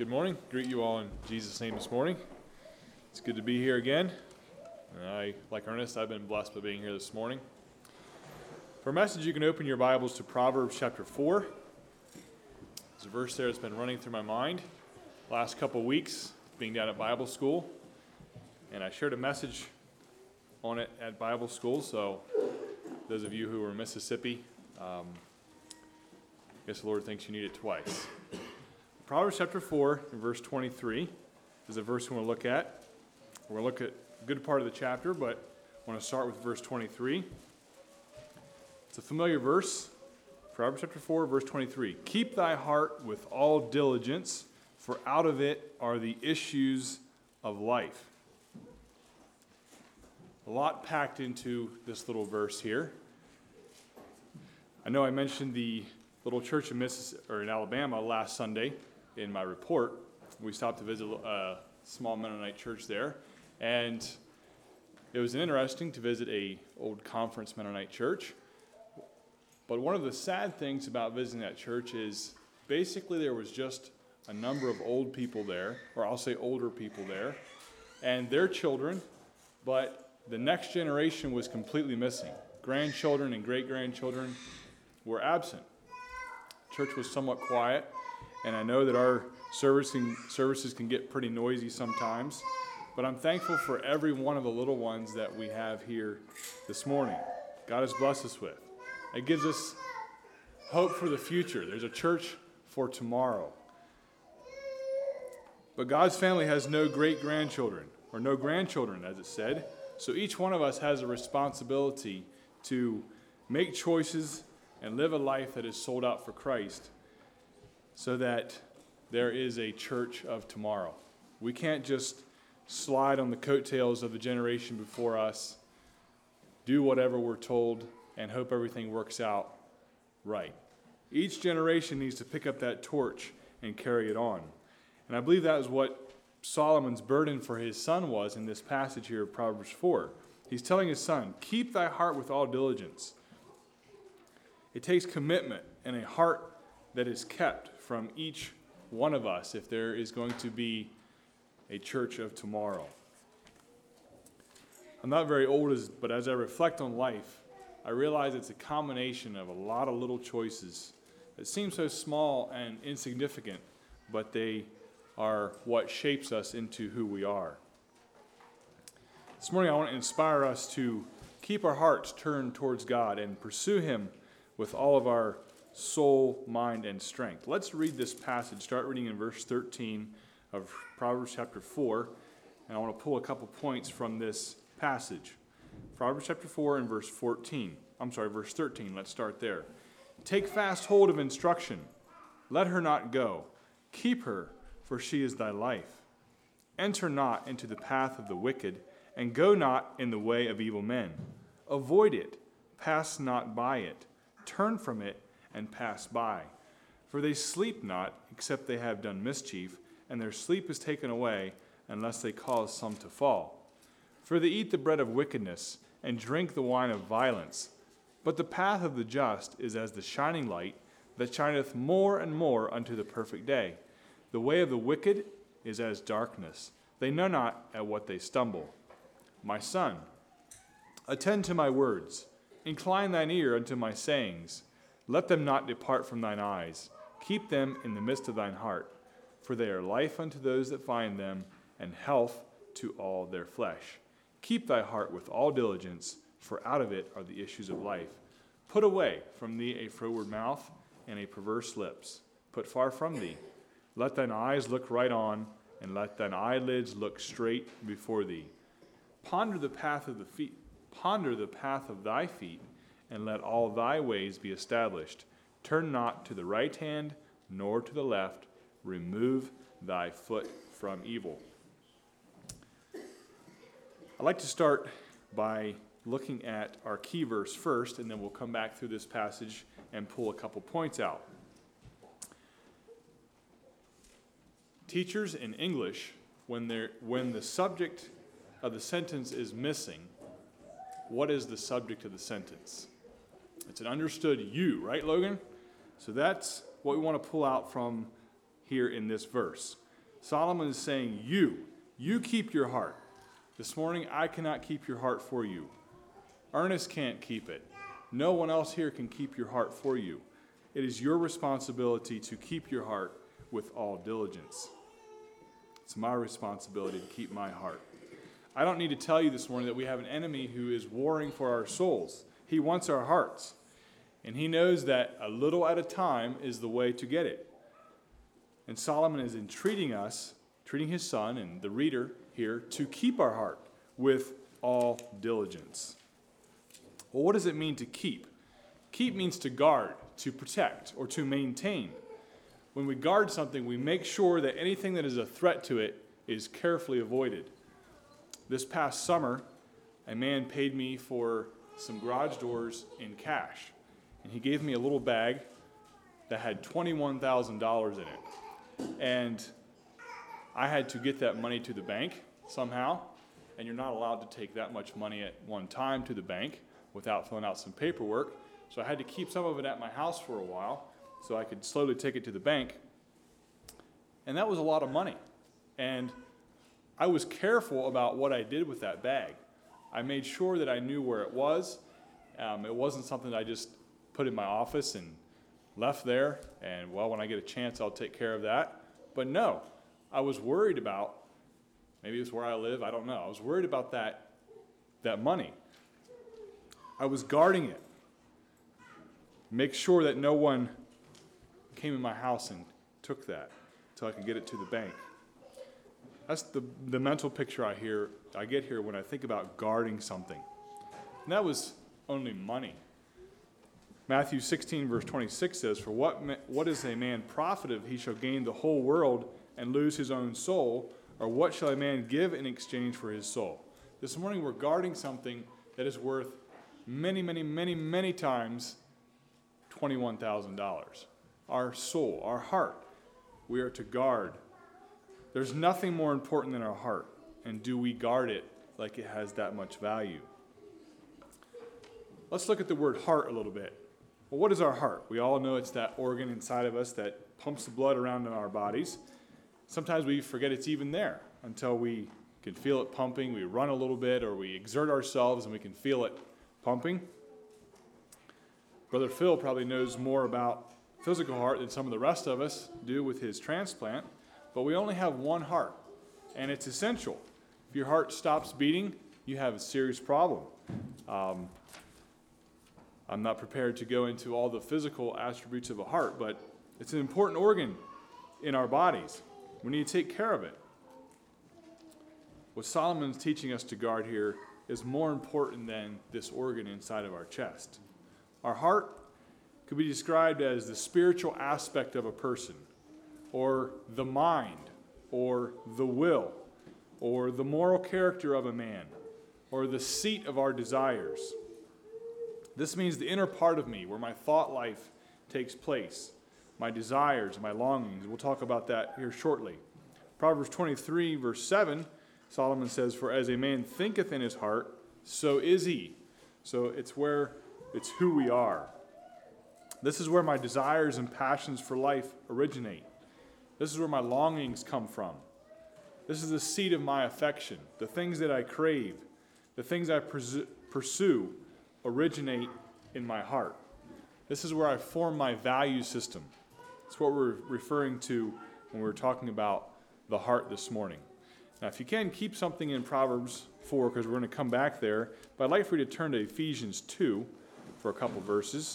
Good morning. Greet you all in Jesus' name this morning. It's good to be here again. Like Ernest, I've been blessed by being here this morning. For a message, you can open your Bibles to Proverbs chapter 4. There's a verse there that's been running through my mind the last couple of weeks, being down at Bible school. And I shared a message on it at Bible school, so those of you who are in Mississippi, I guess the Lord thinks you need it twice. Proverbs chapter 4, verse 23 is a verse we want to look at. We're going to look at a good part of the chapter, but I want to start with verse 23. It's a familiar verse. Proverbs chapter 4, verse 23. Keep thy heart with all diligence, for out of it are the issues of life. A lot packed into this little verse here. I know I mentioned the little church in Alabama last Sunday in my report. We stopped to visit a small Mennonite church there, and it was interesting to visit a old conference Mennonite church. But one of the sad things about visiting that church is basically there was just a number of old people there, or I'll say older people there, and their children, but the next generation was completely missing. Grandchildren and great-grandchildren were absent. Church was somewhat quiet, and I know that our services can get pretty noisy sometimes, but I'm thankful for every one of the little ones that we have here this morning. God has blessed us with. It gives us hope for the future. There's a church for tomorrow. But God's family has no great-grandchildren, or no grandchildren, as it said, so each one of us has a responsibility to make choices and live a life that is sold out for Christ so that there is a church of tomorrow. We can't just slide on the coattails of the generation before us, do whatever we're told, and hope everything works out right. Each generation needs to pick up that torch and carry it on. And I believe that is what Solomon's burden for his son was in this passage here of Proverbs 4. He's telling his son, keep thy heart with all diligence. It takes commitment and a heart that is kept from each one of us if there is going to be a church of tomorrow. I'm not very old, but as I reflect on life, I realize it's a combination of a lot of little choices that seem so small and insignificant, but they are what shapes us into who we are. This morning I want to inspire us to keep our hearts turned towards God and pursue Him with all of our soul, mind, and strength. Let's read this passage. Start reading in verse 13 of Proverbs chapter 4, and I want to pull a couple points from this passage. Proverbs chapter 4 and verse 13. Let's start there. Take fast hold of instruction. Let her not go. Keep her, for she is thy life. Enter not into the path of the wicked, and go not in the way of evil men. Avoid it. Pass not by it. Turn from it and pass by. For they sleep not, except they have done mischief, and their sleep is taken away, unless they cause some to fall. For they eat the bread of wickedness, and drink the wine of violence. But the path of the just is as the shining light, that shineth more and more unto the perfect day. The way of the wicked is as darkness. They know not at what they stumble. My son, attend to my words. Incline thine ear unto my sayings. Let them not depart from thine eyes. Keep them in the midst of thine heart, for they are life unto those that find them, and health to all their flesh. Keep thy heart with all diligence, for out of it are the issues of life. Put away from thee a froward mouth and a perverse lips. Put far from thee. Let thine eyes look right on, and let thine eyelids look straight before thee. Ponder the path of thy feet, and let all thy ways be established. Turn not to the right hand, nor to the left. Remove thy foot from evil. I'd like to start by looking at our key verse first, and then we'll come back through this passage and pull a couple points out. Teachers in English, when the subject of the sentence is missing, what is the subject of the sentence? It's an understood you, right, Logan? So that's what we want to pull out from here in this verse. Solomon is saying, you keep your heart. This morning, I cannot keep your heart for you. Ernest can't keep it. No one else here can keep your heart for you. It is your responsibility to keep your heart with all diligence. It's my responsibility to keep my heart. I don't need to tell you this morning that we have an enemy who is warring for our souls. He wants our hearts. And he knows that a little at a time is the way to get it. And Solomon is treating his son and the reader here to keep our heart with all diligence. Well, what does it mean to keep? Keep means to guard, to protect, or to maintain. When we guard something, we make sure that anything that is a threat to it is carefully avoided. This past summer, a man paid me for some garage doors in cash. And he gave me a little bag that had $21,000 in it. And I had to get that money to the bank somehow. And you're not allowed to take that much money at one time to the bank without filling out some paperwork. So I had to keep some of it at my house for a while so I could slowly take it to the bank. And that was a lot of money. And I was careful about what I did with that bag. I made sure that I knew where it was. It wasn't something that I just put in my office and left there. And, well, when I get a chance, I'll take care of that. But no, I was worried about, maybe it's where I live, I don't know. I was worried about that money. I was guarding it. Make sure that no one came in my house and took that until I could get it to the bank. That's the mental picture I get here when I think about guarding something. And that was only money. Matthew 16, verse 26 says, "For what is a man profit if he shall gain the whole world and lose his own soul? Or what shall a man give in exchange for his soul?" This morning we're guarding something that is worth many, many, many, many times $21,000. Our soul, our heart, we are to guard. There's nothing more important than our heart. And do we guard it like it has that much value? Let's look at the word heart a little bit. Well, what is our heart? We all know it's that organ inside of us that pumps the blood around in our bodies. Sometimes we forget it's even there until we can feel it pumping. We run a little bit or we exert ourselves and we can feel it pumping. Brother Phil probably knows more about physical heart than some of the rest of us do with his transplant. But we only have one heart, and it's essential. If your heart stops beating, you have a serious problem. I'm not prepared to go into all the physical attributes of a heart, but it's an important organ in our bodies. We need to take care of it. What Solomon's teaching us to guard here is more important than this organ inside of our chest. Our heart could be described as the spiritual aspect of a person, or the mind, or the will, or the moral character of a man, or the seat of our desires. This means the inner part of me, where my thought life takes place, my desires, my longings. We'll talk about that here shortly. Proverbs 23, verse 7, Solomon says, "For as a man thinketh in his heart, so is he." So it's who we are. This is where my desires and passions for life originate. This is where my longings come from. This is the seat of my affection. The things that I crave, the things I pursue originate in my heart. This is where I form my value system. It's what we're referring to when we're talking about the heart this morning. Now, if you can, keep something in Proverbs 4, because we're going to come back there. But I'd like for you to turn to Ephesians 2 for a couple verses,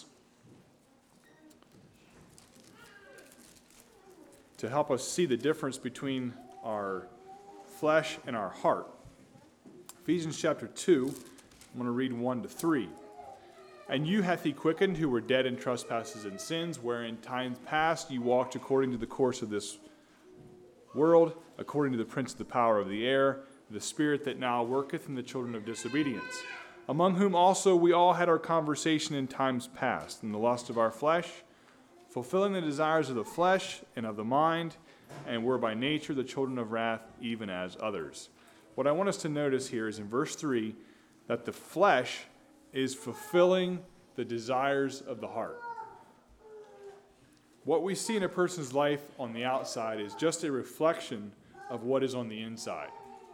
to help us see the difference between our flesh and our heart. Ephesians chapter 2, I'm going to read 1 to 3. "And you hath he quickened, who were dead in trespasses and sins, wherein times past you walked according to the course of this world, according to the prince of the power of the air, the spirit that now worketh in the children of disobedience, among whom also we all had our conversation in times past, in the lust of our flesh, fulfilling the desires of the flesh and of the mind, and were by nature the children of wrath, even as others." What I want us to notice here is in verse 3 that the flesh is fulfilling the desires of the heart. What we see in a person's life on the outside is just a reflection of what is on the inside.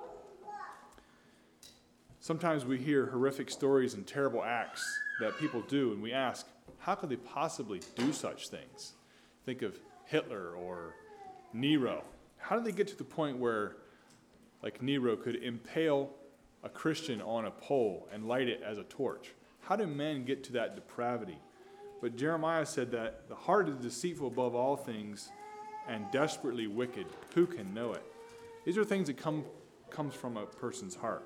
Sometimes we hear horrific stories and terrible acts that people do, and we ask, how could they possibly do such things? Think of Hitler or Nero. How did they get to the point where, like Nero, could impale a Christian on a pole and light it as a torch? How do men get to that depravity? But Jeremiah said that the heart is deceitful above all things and desperately wicked. Who can know it? These are things that comes from a person's heart.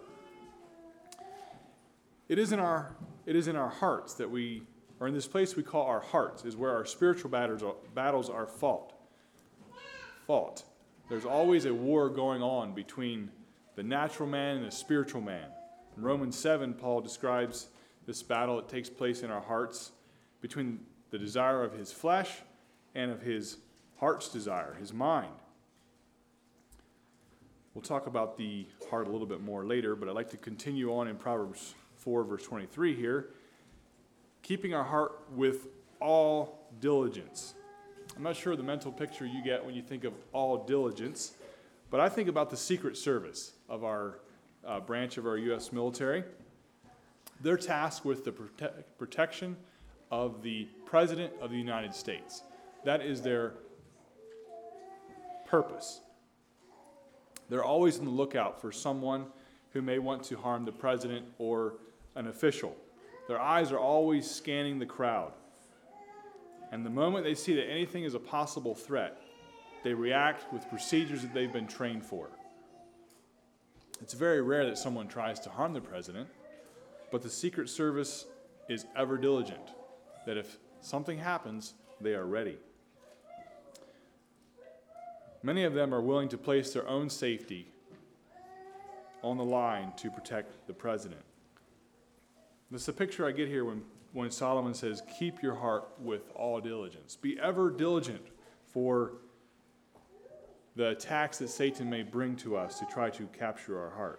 It is in our hearts that we, or in this place we call our hearts, is where our spiritual battles are fought. There's always a war going on between the natural man and the spiritual man. In Romans 7, Paul describes this battle that takes place in our hearts between the desire of his flesh and of his heart's desire, his mind. We'll talk about the heart a little bit more later, but I'd like to continue on in Proverbs 4, verse 23 here. Keeping our heart with all diligence. I'm not sure the mental picture you get when you think of all diligence, but I think about the Secret Service of our branch of our U.S. military. They're tasked with the protection of the President of the United States. That is their purpose. They're always on the lookout for someone who may want to harm the president or an official. Their eyes are always scanning the crowd. And the moment they see that anything is a possible threat, they react with procedures that they've been trained for. It's very rare that someone tries to harm the president, but the Secret Service is ever diligent, that if something happens, they are ready. Many of them are willing to place their own safety on the line to protect the president. This is a picture I get here when Solomon says, keep your heart with all diligence. Be ever diligent for the attacks that Satan may bring to us to try to capture our heart.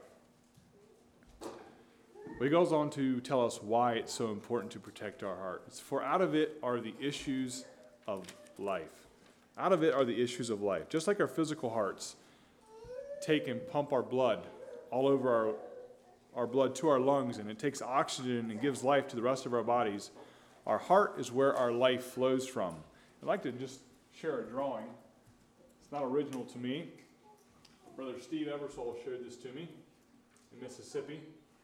But he goes on to tell us why it's so important to protect our heart. It's for out of it are the issues of life. Out of it are the issues of life. Just like our physical hearts take and pump our blood all over our blood to our lungs, and it takes oxygen and gives life to the rest of our bodies, our heart is where our life flows from. I'd like to just share a drawing. It's not original to me. Brother Steve Eversole showed this to me in Mississippi.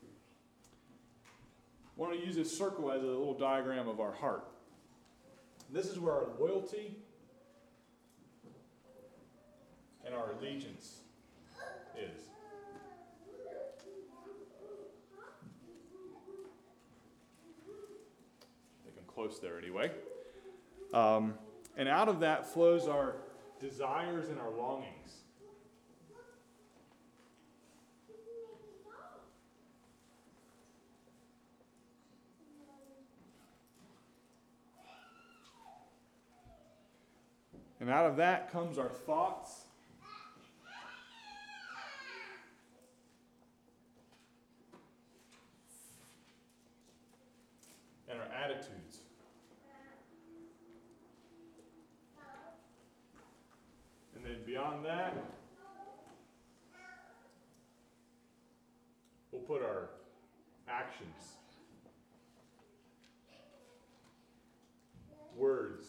I want to use this circle as a little diagram of our heart. This is where our loyalty and our allegiance is. I think I'm close there anyway. And out of that flows our desires and our longings. And out of that comes our thoughts and our attitudes. And then beyond that, we'll put our actions, words,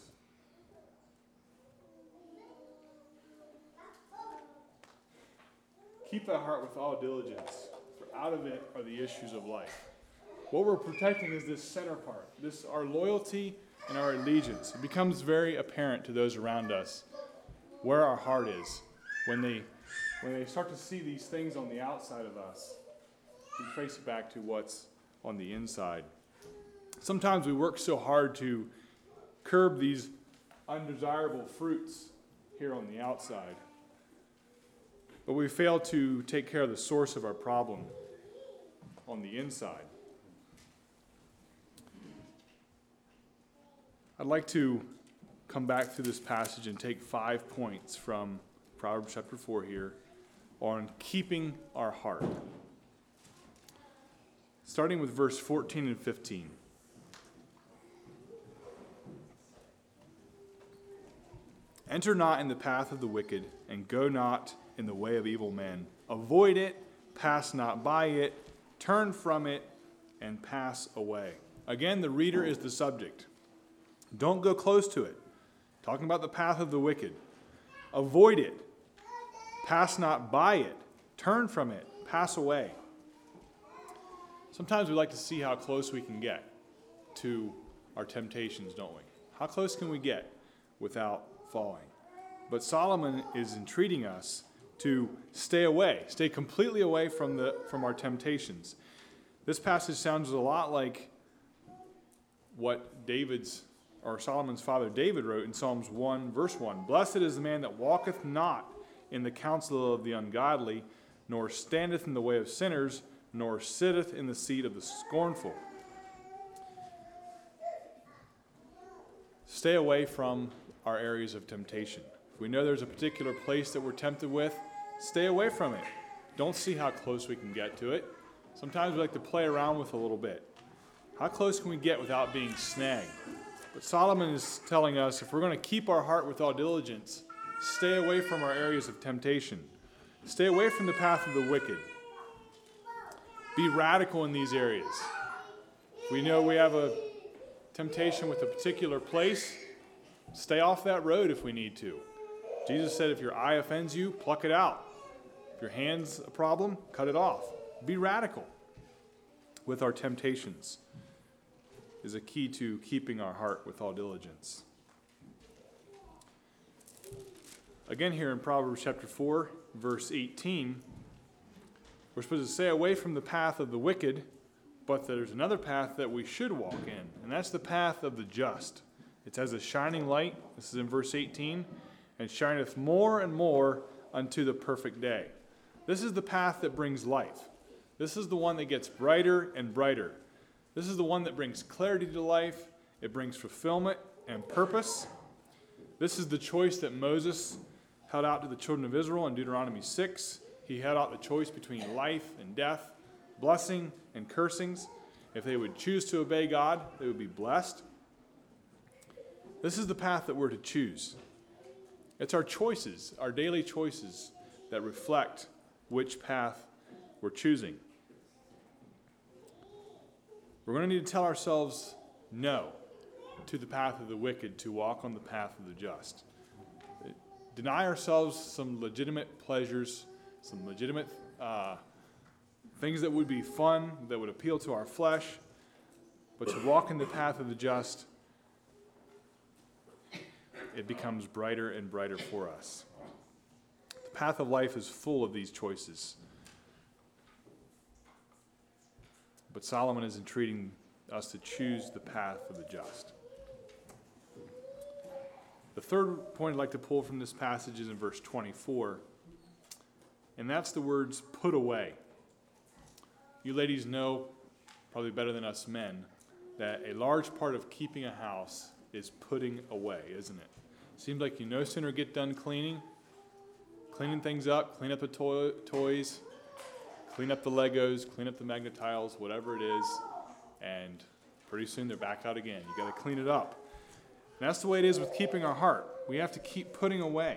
keep thy heart with all diligence, for out of it are the issues of life. What we're protecting is this center part, this our loyalty and our allegiance. It becomes very apparent to those around us where our heart is when they start to see these things on the outside of us. We trace it back to what's on the inside. Sometimes we work so hard to curb these undesirable fruits here on the outside, but we fail to take care of the source of our problem on the inside. I'd like to come back to this passage and take 5 points from Proverbs chapter 4 here on keeping our heart. Starting with verse 14 and 15. Enter not in the path of the wicked, and go not in the way of evil men. Avoid it, pass not by it, turn from it, and pass away. Again, the reader is the subject. Don't go close to it. Talking about the path of the wicked. Avoid it, pass not by it, turn from it, pass away. Sometimes we like to see how close we can get to our temptations, don't we? How close can we get without falling? But Solomon is entreating us to stay completely away from our temptations. This passage sounds a lot like what Solomon's father David wrote in Psalms 1, verse 1. Blessed is the man that walketh not in the counsel of the ungodly, nor standeth in the way of sinners, nor sitteth in the seat of the scornful. Stay away from our areas of temptation. If we know there's a particular place that we're tempted with, stay away from it. Don't see how close we can get to it. Sometimes we like to play around with a little bit. How close can we get without being snagged? But Solomon is telling us if we're going to keep our heart with all diligence, stay away from our areas of temptation. Stay away from the path of the wicked. Be radical in these areas. If we know we have a temptation with a particular place, stay off that road if we need to. Jesus said if your eye offends you, pluck it out. If your hand's a problem, cut it off. Be radical with our temptations is a key to keeping our heart with all diligence. Again here in Proverbs chapter 4, verse 18, we're supposed to stay away from the path of the wicked, but there's another path that we should walk in, and that's the path of the just. It's as a shining light, this is in verse 18, and shineth more and more unto the perfect day. This is the path that brings life. This is the one that gets brighter and brighter. This is the one that brings clarity to life. It brings fulfillment and purpose. This is the choice that Moses held out to the children of Israel in Deuteronomy 6. He held out the choice between life and death, blessing and cursings. If they would choose to obey God, they would be blessed. This is the path that we're to choose. It's our choices, our daily choices, that reflect which path we're choosing. We're going to need to tell ourselves no to the path of the wicked to walk on the path of the just. Deny ourselves some legitimate pleasures, some legitimate things that would be fun, that would appeal to our flesh, but to walk in the path of the just, it becomes brighter and brighter for us. The path of life is full of these choices. But Solomon is entreating us to choose the path of the just. The third point I'd like to pull from this passage is in verse 24, and that's the words, put away. You ladies know, probably better than us men, that a large part of keeping a house is putting away, isn't it? Seems like you no sooner get done cleaning things up, clean up the toys, clean up the Legos, clean up the Magna-Tiles, whatever it is, and pretty soon they're back out again. You got to clean it up. And that's the way it is with keeping our heart. We have to keep putting away.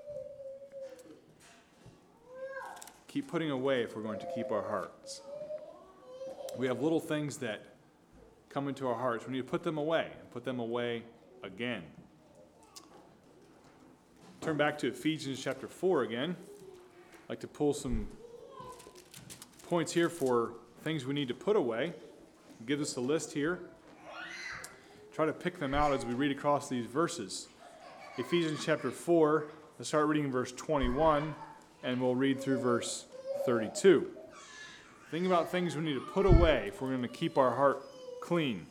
Keep putting away if we're going to keep our hearts. We have little things that come into our hearts. We need to put them away and put them away again. Turn back to Ephesians chapter 4 again. I'd like to pull some points here for things we need to put away. Give us a list here. Try to pick them out as we read across these verses. Ephesians chapter 4, let's start reading verse 21, and we'll read through verse 32. Think about things we need to put away if we're going to keep our heart clean.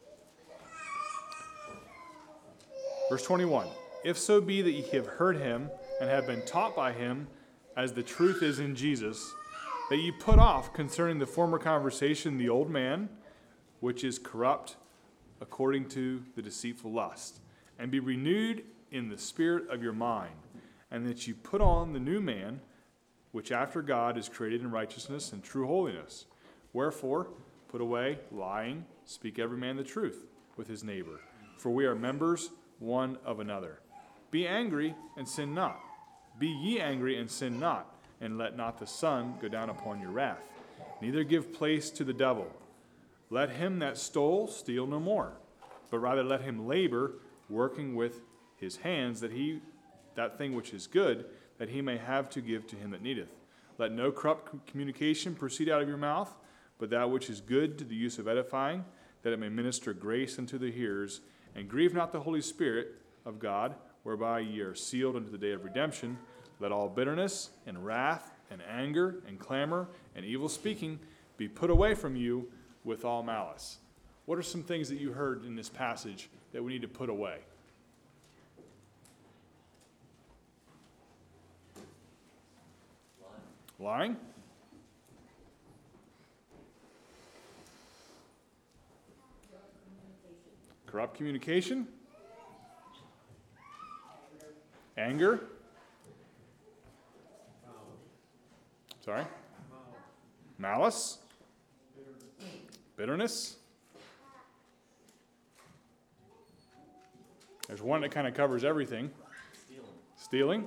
Verse 21, if so be that ye have heard him and have been taught by him, as the truth is in Jesus, that ye put off concerning the former conversation the old man, which is corrupt according to the deceitful lust, and be renewed in the spirit of your mind, and that you put on the new man, which after God is created in righteousness and true holiness. Wherefore, put away lying, speak every man the truth with his neighbor, for we are members one of another. Be angry and sin not. Be ye angry and sin not, and let not the sun go down upon your wrath. Neither give place to the devil. Let him that stole steal no more, but rather let him labor, working with his hands, that thing which is good, that he may have to give to him that needeth. Let no corrupt communication proceed out of your mouth, but that which is good to the use of edifying, that it may minister grace unto the hearers. And grieve not the Holy Spirit of God, whereby ye are sealed unto the day of redemption. Let all bitterness and wrath and anger and clamor and evil speaking be put away from you with all malice. What are some things that you heard in this passage that we need to put away? Lying? Corrupt communication? Anger? Sorry? Malice? Bitterness? There's one that kind of covers everything. Stealing?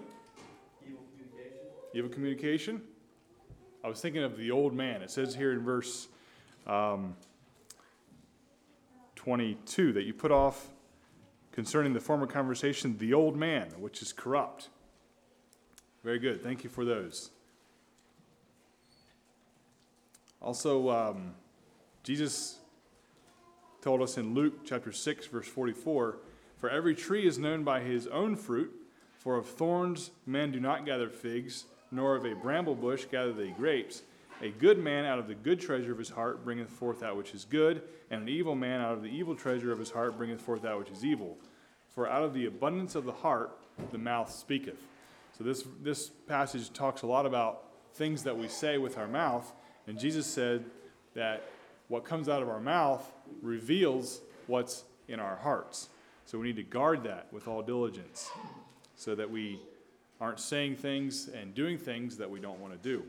Evil communication? I was thinking of the old man. It says here in verse 22 that you put off concerning the former conversation the old man, which is corrupt. Very good. Thank you for those. Also, Jesus told us in Luke chapter 6, verse 44, for every tree is known by his own fruit, for of thorns men do not gather figs, nor of a bramble bush gather they grapes. A good man out of the good treasure of his heart bringeth forth that which is good, and an evil man out of the evil treasure of his heart bringeth forth that which is evil. For out of the abundance of the heart the mouth speaketh. So this passage talks a lot about things that we say with our mouth, and Jesus said that what comes out of our mouth reveals what's in our hearts. So we need to guard that with all diligence so that we aren't saying things and doing things that we don't want to do.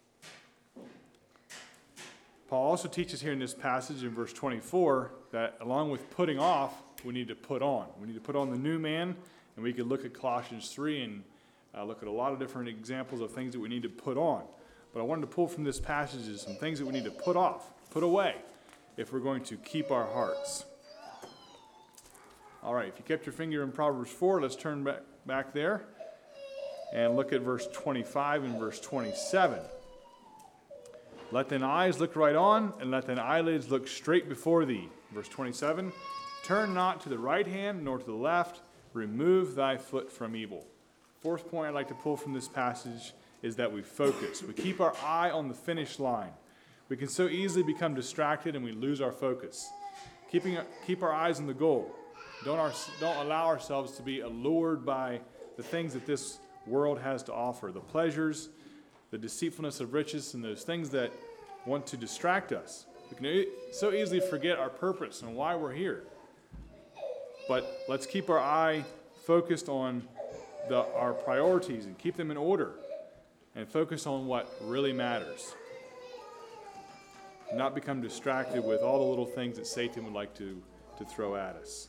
Paul also teaches here in this passage in verse 24 that along with putting off, we need to put on. We need to put on the new man, and we could look at Colossians 3 and look at a lot of different examples of things that we need to put on. But I wanted to pull from this passage some things that we need to put off, put away, if we're going to keep our hearts. All right, if you kept your finger in Proverbs 4, let's turn back there and look at verse 25 and verse 27. Let thine eyes look right on, and let thine eyelids look straight before thee. Verse 27, turn not to the right hand, nor to the left. Remove thy foot from evil. Fourth point I'd like to pull from this passage is that we focus. We keep our eye on the finish line. We can so easily become distracted and we lose our focus. Keep our eyes on the goal. Don't allow ourselves to be allured by the things that this world has to offer, the pleasures, the deceitfulness of riches, and those things that want to distract us. We can so easily forget our purpose and why we're here. But let's keep our eye focused on our priorities and keep them in order and focus on what really matters. Not become distracted with all the little things that Satan would like to throw at us.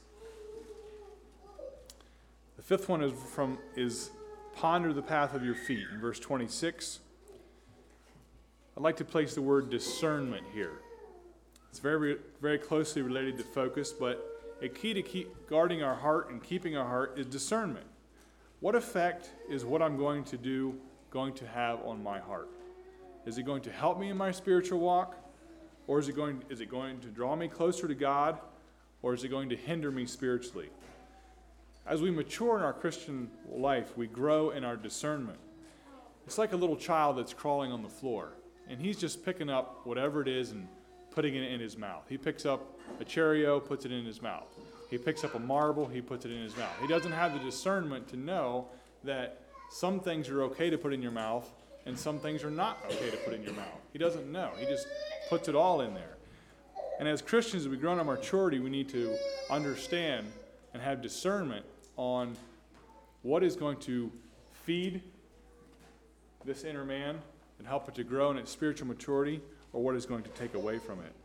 The fifth one is ponder the path of your feet. In verse 26, I'd like to place the word discernment here. It's very, very closely related to focus, but a key to keep guarding our heart and keeping our heart is discernment. What effect is what I'm going to do going to have on my heart? Is it going to help me in my spiritual walk? Or is it going to draw me closer to God? Or is it going to hinder me spiritually? As we mature in our Christian life, we grow in our discernment. It's like a little child that's crawling on the floor, and he's just picking up whatever it is and putting it in his mouth. He picks up a Cheerio, puts it in his mouth. He picks up a marble, he puts it in his mouth. He doesn't have the discernment to know that some things are okay to put in your mouth and some things are not okay to put in your mouth. He doesn't know. He just puts it all in there. And as Christians, as we grow in our maturity, we need to understand and have discernment on what is going to feed this inner man and help it to grow in its spiritual maturity, or what is going to take away from it.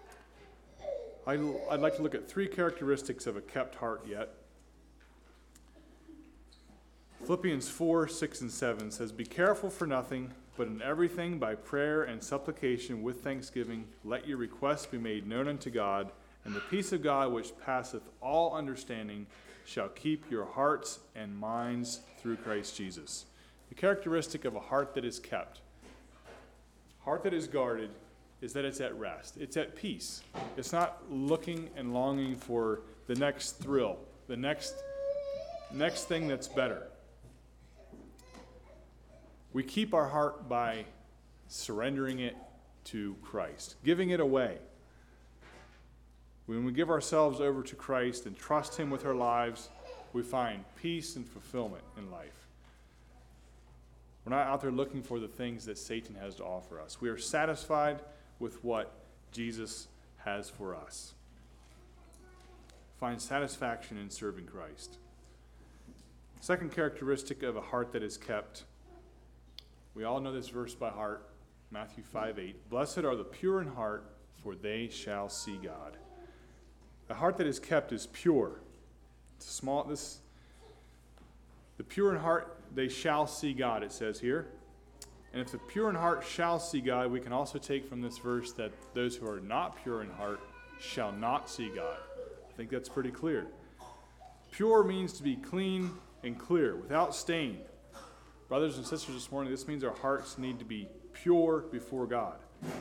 I'd like to look at three characteristics of a kept heart yet. Philippians 4, 6, and 7 says, "Be careful for nothing, but in everything by prayer and supplication with thanksgiving, let your requests be made known unto God, and the peace of God which passeth all understanding shall keep your hearts and minds through Christ Jesus." The characteristic of a heart that is kept, heart that is guarded, is that it's at rest. It's at peace. It's not looking and longing for the next thrill, the next thing that's better. We keep our heart by surrendering it to Christ, giving it away. When we give ourselves over to Christ and trust Him with our lives, we find peace and fulfillment in life. We're not out there looking for the things that Satan has to offer us. We are satisfied with what Jesus has for us. Find satisfaction in serving Christ. Second characteristic of a heart that is kept. We all know this verse by heart, Matthew 5:8. "Blessed are the pure in heart, for they shall see God." The heart that is kept is pure. The pure in heart, they shall see God, it says here. And if the pure in heart shall see God, we can also take from this verse that those who are not pure in heart shall not see God. I think that's pretty clear. Pure means to be clean and clear, without stain. Brothers and sisters, this morning, this means our hearts need to be pure before God.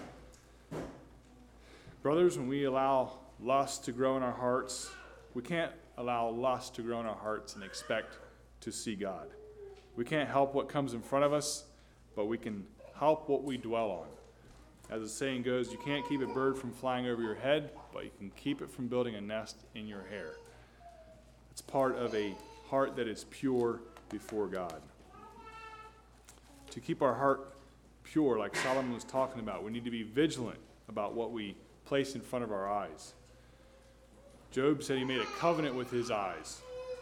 Brothers, when we allow lust to grow in our hearts, we can't allow lust to grow in our hearts and expect to see God. We can't help what comes in front of us, but we can help what we dwell on. As the saying goes, you can't keep a bird from flying over your head, but you can keep it from building a nest in your hair. It's part of a heart that is pure before God. To keep our heart pure, like Solomon was talking about, we need to be vigilant about what we place in front of our eyes. Job said he made a covenant with his eyes.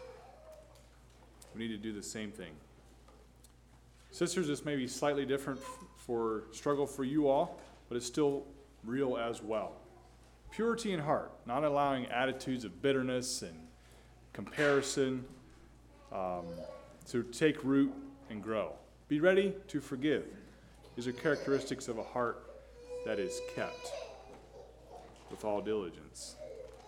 We need to do the same thing. Sisters, this may be slightly different struggle for you all, but it's still real as well. Purity in heart, not allowing attitudes of bitterness and comparison to take root and grow. Be ready to forgive. These are characteristics of a heart that is kept with all diligence.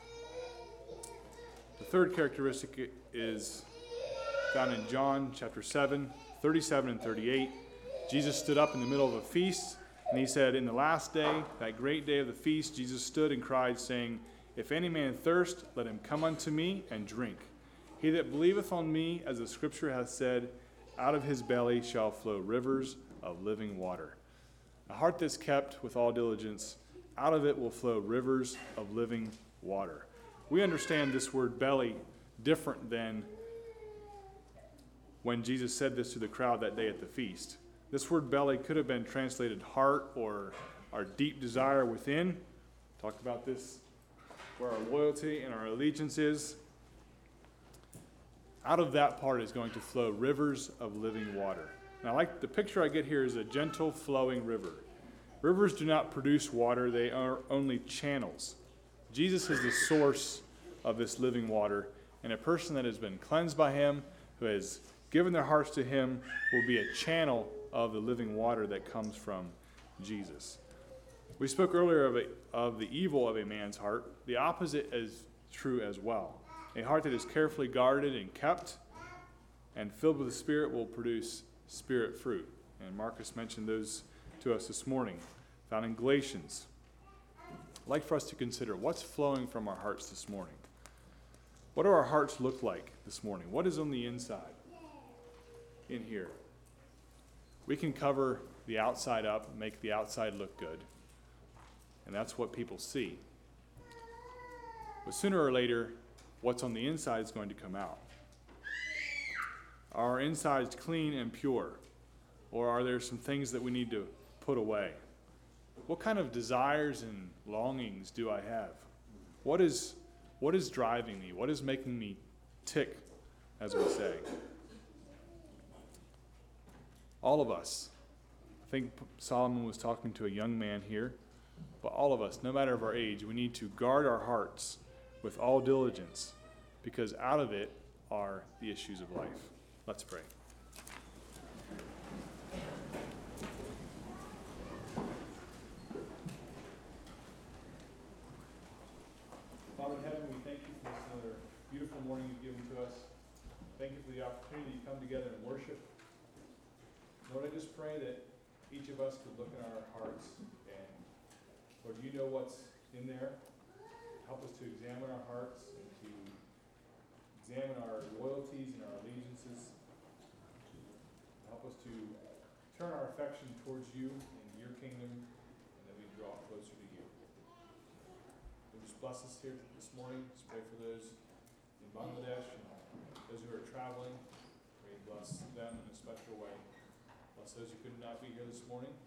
The third characteristic is found in John chapter 7, 37 and 38. Jesus stood up in the middle of a feast, and he said, "In the last day, that great day of the feast, Jesus stood and cried, saying, If any man thirst, let him come unto me and drink. He that believeth on me, as the scripture hath said, out of his belly shall flow rivers of living water." A heart that's kept with all diligence, out of it will flow rivers of living water. We understand this word belly different than when Jesus said this to the crowd that day at the feast. This word belly could have been translated heart or our deep desire within. Talked about this, where our loyalty and our allegiance is. Out of that part is going to flow rivers of living water. And I like the picture I get here is a gentle flowing river. Rivers do not produce water, they are only channels. Jesus is the source of this living water, and a person that has been cleansed by him, who has given their hearts to him, will be a channel of the living water that comes from Jesus. We spoke earlier of the evil of a man's heart. The opposite is true as well. A heart that is carefully guarded and kept and filled with the Spirit will produce Spirit fruit. And Marcus mentioned those to us this morning, found in Galatians. I'd like for us to consider what's flowing from our hearts this morning. What do our hearts look like this morning? What is on the inside in here? We can cover the outside up, make the outside look good, and that's what people see. But sooner or later, what's on the inside is going to come out. Are our insides clean and pure? Or are there some things that we need to put away? What kind of desires and longings do I have? What is driving me? What is making me tick, as we say? All of us. I think Solomon was talking to a young man here, but all of us, no matter of our age, we need to guard our hearts with all diligence, because out of it are the issues of life. Let's pray. the opportunity to come together and worship. Lord, I just pray that each of us could look in our hearts, and Lord, you know what's in there. Help us to examine our hearts and to examine our loyalties and our allegiances. Help us to turn our affection towards you and your kingdom, and that we draw closer to you. Lord, just bless us here this morning. Just pray for those in Bangladesh and those who are traveling. Pray you bless them in a special way. Bless those who could not be here this morning.